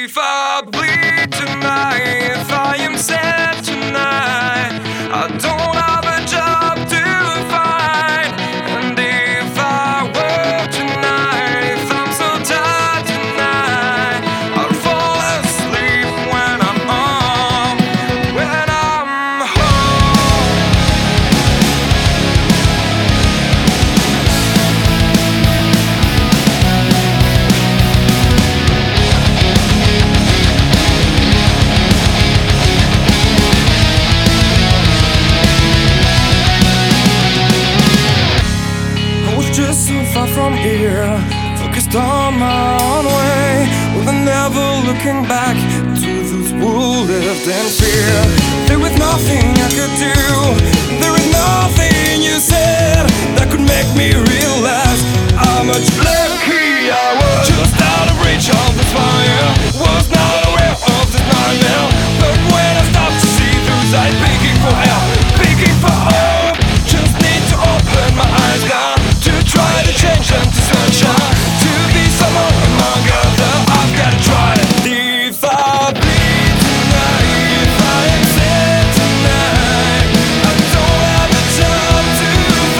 If I bleed tonight, if I am sad tonight, I don't have a job to find. And if I work tonight, if I'm so tired tonight, I'll fall asleep when I'm home, when I'm home. Just so far from here, focused on my own way, with never looking back to those who lived in fear. There was nothing I could do, there was nothing you said that could make me realize how much lucky I was. Just out of reach of this fire, was not aware of this nightmare. But when I stopped to see those eyes begging for help, begging for hope, just need to open my eyes now, try to change them to sunshine, to be someone among others. I've gotta try it. If I bleed tonight, if I am sad tonight, I don't have a job to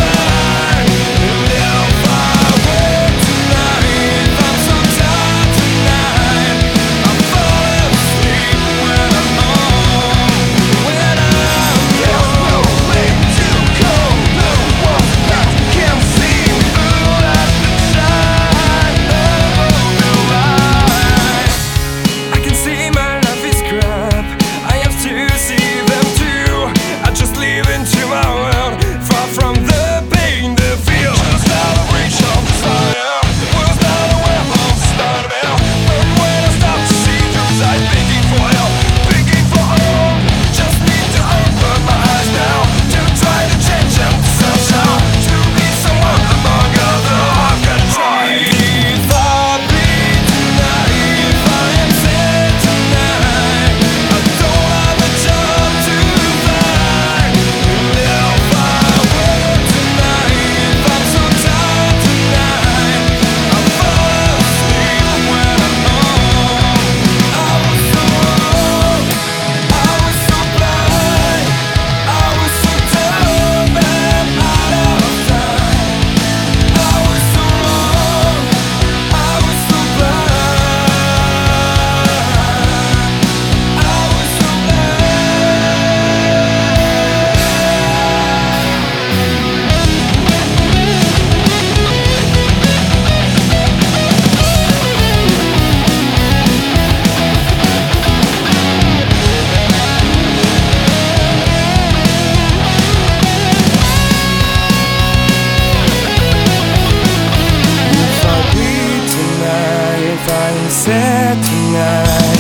find. And if I work tonight, if I'm so tired tonight, I'll fall asleep when I'm home, when I'm home. There's no way to go, no one that can see. If I'm sad tonight,